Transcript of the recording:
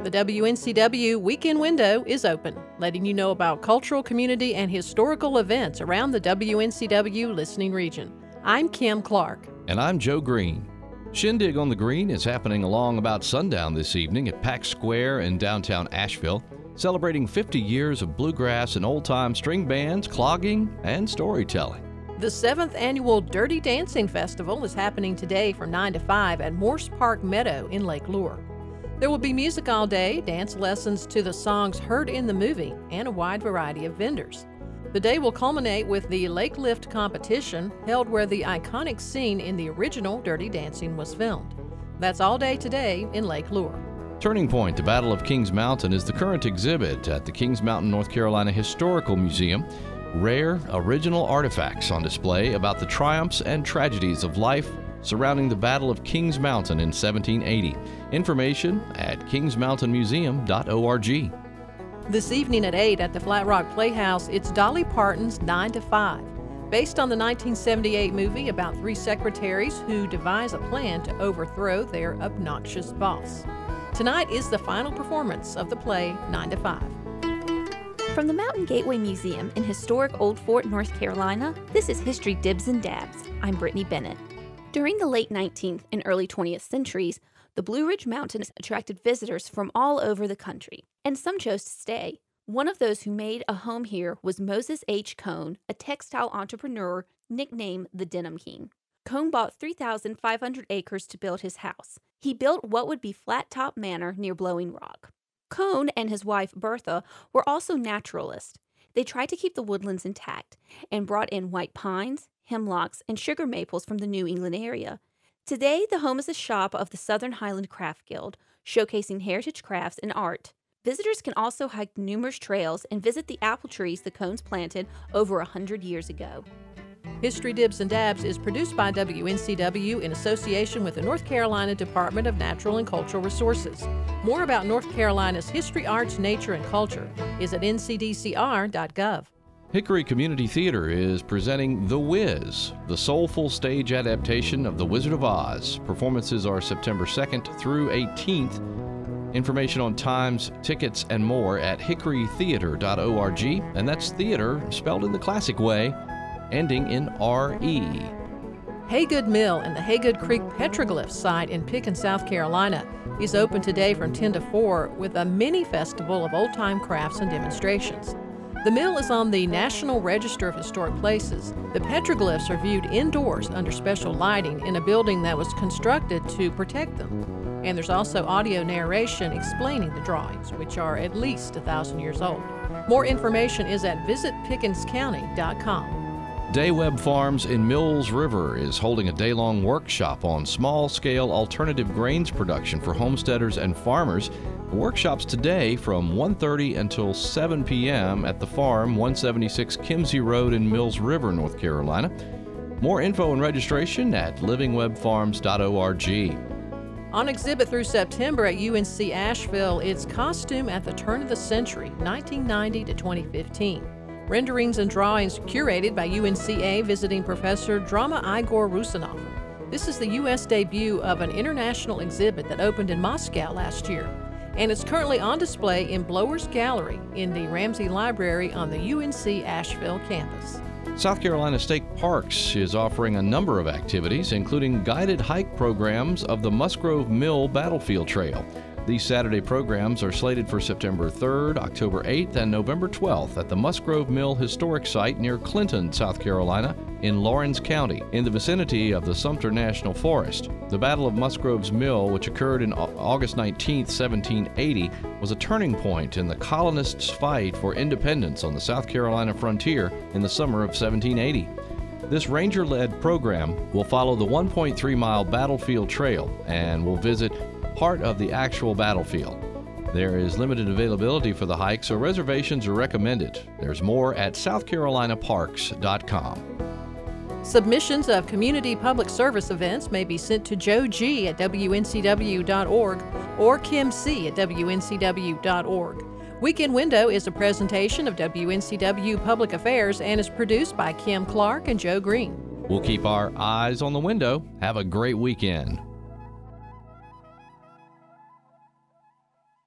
The WNCW Weekend Window is open, letting you know about cultural, community, and historical events around the WNCW listening region. I'm Kim Clark. And I'm Joe Green. Shindig on the Green is happening along about sundown this evening at Pack Square in downtown Asheville, celebrating 50 years of bluegrass and old-time string bands, clogging, and storytelling. The 7th annual Dirty Dancing Festival is happening today from 9 to 5 at Morse Park Meadow in Lake Lure. There will be music all day, dance lessons to the songs heard in the movie, and a wide variety of vendors. The day will culminate with the Lake Lift competition held where the iconic scene in the original Dirty Dancing was filmed. That's all day today in Lake Lure. Turning Point, the Battle of Kings Mountain, is the current exhibit at the Kings Mountain, North Carolina Historical Museum. Rare, original artifacts on display about the triumphs and tragedies of life surrounding the Battle of Kings Mountain in 1780. Information at kingsmountainmuseum.org. This evening at 8 at the Flat Rock Playhouse, it's Dolly Parton's 9 to 5, based on the 1978 movie about 3 secretaries who devise a plan to overthrow their obnoxious boss. Tonight is the final performance of the play 9 to 5. From the Mountain Gateway Museum in historic Old Fort, North Carolina, this is History Dibs and Dabs. I'm Brittany Bennett. During the late 19th and early 20th centuries, the Blue Ridge Mountains attracted visitors from all over the country, and some chose to stay. One of those who made a home here was Moses H. Cone, a textile entrepreneur nicknamed the Denim King. Cone bought 3,500 acres to build his house. He built what would be Flat Top Manor near Blowing Rock. Cone and his wife Bertha were also naturalists. They tried to keep the woodlands intact and brought in white pines, hemlocks, and sugar maples from the New England area. Today, the home is a shop of the Southern Highland Craft Guild, showcasing heritage crafts and art. Visitors can also hike numerous trails and visit the apple trees the Cones planted over 100 years ago. History Dibs and Dabs is produced by WNCW in association with the North Carolina Department of Natural and Cultural Resources. More about North Carolina's history, arts, nature, and culture is at ncdcr.gov. Hickory Community Theater is presenting The Wiz, the soulful stage adaptation of The Wizard of Oz. Performances are September 2nd through 18th. Information on times, tickets, and more at hickorytheater.org, and that's theater spelled in the classic way, ending in R-E. Haygood Mill and the Haygood Creek Petroglyph site in Pickens, South Carolina is open today from 10 to 4 with a mini festival of old-time crafts and demonstrations. The mill is on the National Register of Historic Places. The petroglyphs are viewed indoors under special lighting in a building that was constructed to protect them. And there's also audio narration explaining the drawings, which are at least 1,000 years old. More information is at visitpickenscounty.com. Dayweb Farms in Mills River is holding a day-long workshop on small-scale alternative grains production for homesteaders and farmers. The workshop's today from 1:30 until 7 p.m. at the farm, 176 Kimsey Road in Mills River, North Carolina. More info and registration at livingwebfarms.org. On exhibit through September at UNC Asheville, it's Costume at the Turn of the Century, 1990 to 2015. Renderings and drawings curated by UNCA visiting professor Drama Igor Rusanov. This is the U.S. debut of an international exhibit that opened in Moscow last year, and it's currently on display in Blower's Gallery in the Ramsey Library on the UNC Asheville campus. South Carolina State Parks is offering a number of activities, including guided hike programs of the Musgrove Mill Battlefield Trail. These Saturday programs are slated for September 3rd, October 8th, and November 12th at the Musgrove Mill Historic Site near Clinton, South Carolina, in Lawrence County, in the vicinity of the Sumter National Forest. The Battle of Musgrove's Mill, which occurred on August 19, 1780, was a turning point in the colonists' fight for independence on the South Carolina frontier in the summer of 1780. This ranger-led program will follow the 1.3-mile Battlefield Trail and will visit part of the actual battlefield. There is limited availability for the hike, so reservations are recommended. There's more at southcarolinaparks.com. Submissions of community public service events may be sent to Joe G. at WNCW.org or Kim C. at WNCW.org. Weekend Window is a presentation of WNCW Public Affairs and is produced by Kim Clark and Joe Green. We'll keep our eyes on the window. Have a great weekend.